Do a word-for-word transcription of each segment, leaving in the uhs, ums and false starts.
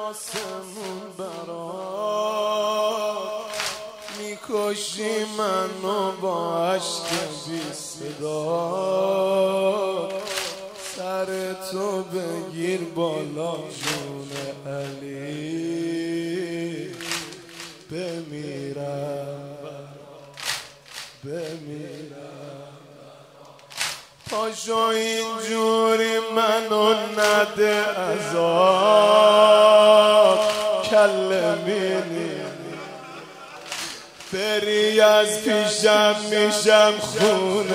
آسمون برات میکشی منو با عشق بی صدا. سر تو بگیر بالا جون علی، بمیرم بمیرم. پاشو اینجوری منو نده عذاب، کله بینی بری از پیشم میشم خون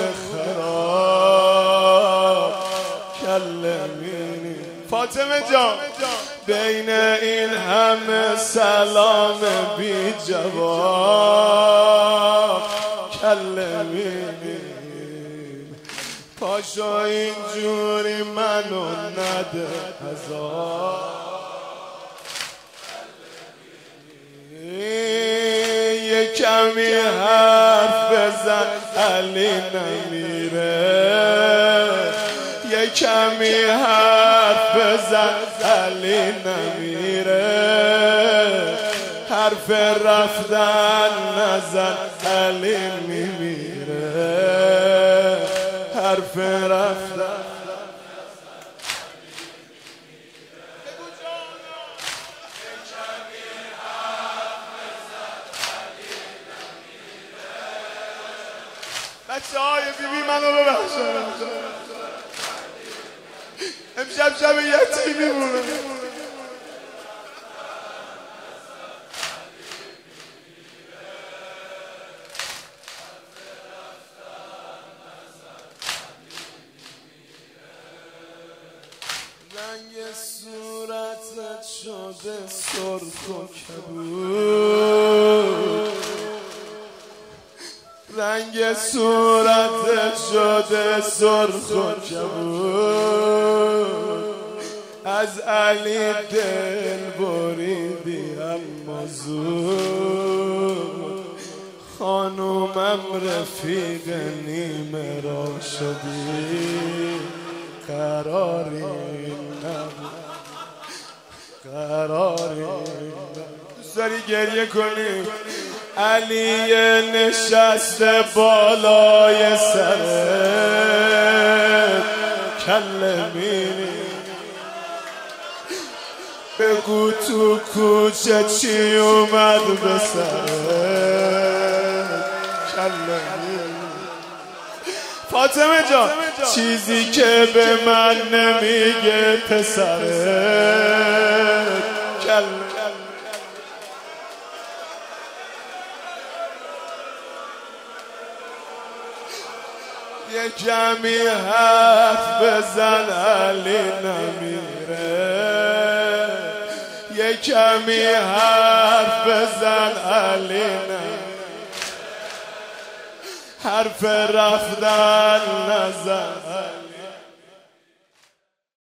خراب، کله بینی. فاطمه جان بین این همه سلام بی جواب، کله بینی. پاشو اینجوری منو نده عذاب. یه کمی حرف بزن علی نمیره، یه کمی حرف بزن علی نمیره. حرف رفتن نزن علی میمیره، حرف رفتن. بچه های بیبی منو ببخشن، امشب شب یتیمی مونه. رنگ صورتت شده سرخ و کبود، رنگ صورتت شده سرخ و کبود. از علی دل بریدی اما زود، خانومم رفیق نیمه را شدی. قراری نبود قراری نبود. دوست داری گریه کنی؟ علی نشسته بالای سرت، کله بینی. بگو تو کوچه چی اومد به سرت، کله بینی. فاطمه جان چیزی که به من نمیگه پسرت، کله. یه کمی حرف بزن علی نمیره، یه کمی حرف بزن علی نمیره. حرف رفتن نزن.